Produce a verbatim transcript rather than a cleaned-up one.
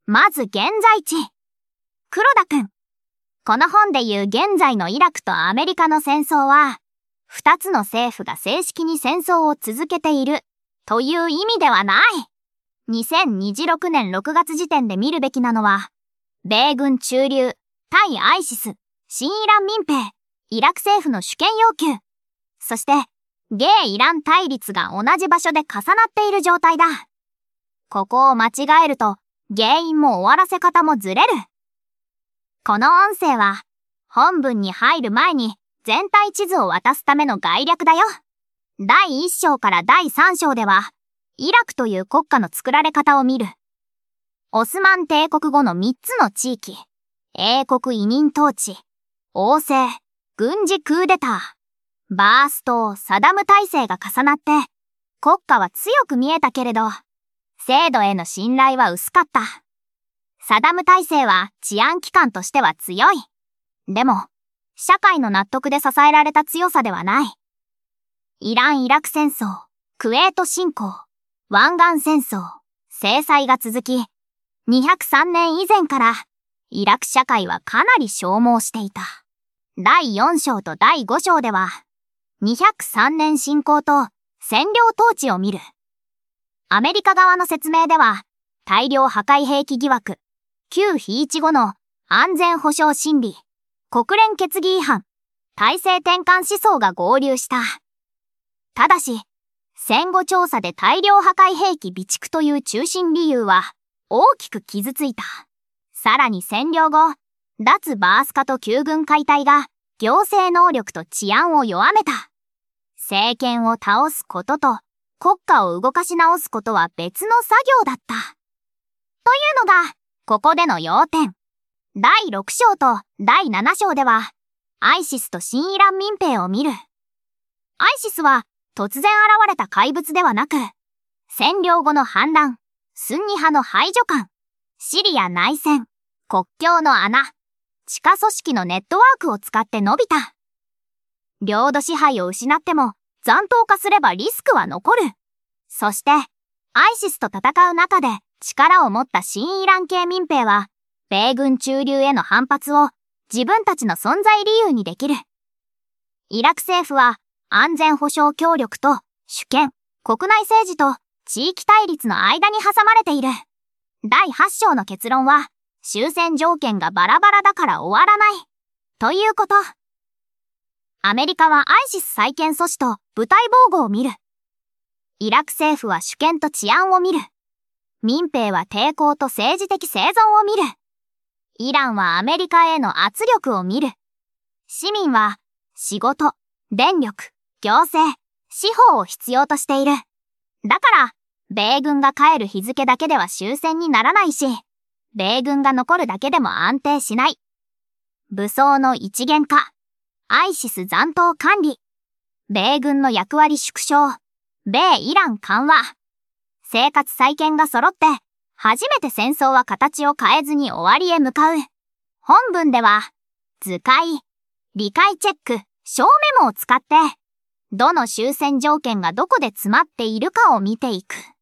まず現在地。黒田くん。この本で言う現在のイラクとアメリカの戦争は、二つの政府が正式に戦争を続けているという意味ではない。にせんにじゅうろくねんろくがつ時点で見るべきなのは、米軍駐留、対アイシス、新イラン民兵、イラク政府の主権要求、そして、米イラン対立が同じ場所で重なっている状態だ。ここを間違えると、原因も終わらせ方もずれる。この音声は、本文に入る前に全体地図を渡すための概略だよ。だいいっ章からだいさん章では、イラクという国家の作られ方を見る。オスマン帝国後のみっつの地域、英国委任統治、王政、軍事クーデター、バースト、サダム体制が重なって、国家は強く見えたけれど、制度への信頼は薄かった。サダム体制は治安機関としては強い。でも、社会の納得で支えられた強さではない。イラン・イラク戦争、クウェート侵攻、湾岸戦争、制裁が続き、にひゃくさんねん以前からイラク社会はかなり消耗していた。だいよん章とだいご章では、にひゃくさんねん侵攻と占領統治を見る。アメリカ側の説明では、大量破壊兵器疑惑、旧非一後の安全保障審理、国連決議違反、体制転換思想が合流した。ただし、戦後調査で大量破壊兵器備蓄という中心理由は大きく傷ついた。さらに占領後、脱バース化と旧軍解体が行政能力と治安を弱めた。政権を倒すことと国家を動かし直すことは別の作業だった。というのが、ここでの要点。だいろく章とだいなな章では、アイシスと新イラン民兵を見る。アイシスは突然現れた怪物ではなく、占領後の反乱、スンニ派の排除官、シリア内戦、国境の穴、地下組織のネットワークを使って伸びた。領土支配を失っても残党化すればリスクは残る。そして、アイシスと戦う中で力を持った新イラン系民兵は、米軍駐留への反発を自分たちの存在理由にできる。イラク政府は安全保障協力と主権、国内政治と地域対立の間に挟まれている。だいはち章の結論は、終戦条件がバラバラだから終わらない。ということ。アメリカはアイシス再建阻止と部隊防護を見る。イラク政府は主権と治安を見る。民兵は抵抗と政治的生存を見る。イランはアメリカへの圧力を見る。市民は仕事、電力、行政、司法を必要としている。だから、米軍が帰る日付だけでは終戦にならないし、米軍が残るだけでも安定しない。武装の一元化、アイシス残党管理、米軍の役割縮小、米イラン緩和、生活再建が揃って、初めて戦争は形を変えずに終わりへ向かう。本文では、図解、理解チェック、小メモを使って、どの終戦条件がどこで詰まっているかを見ていく。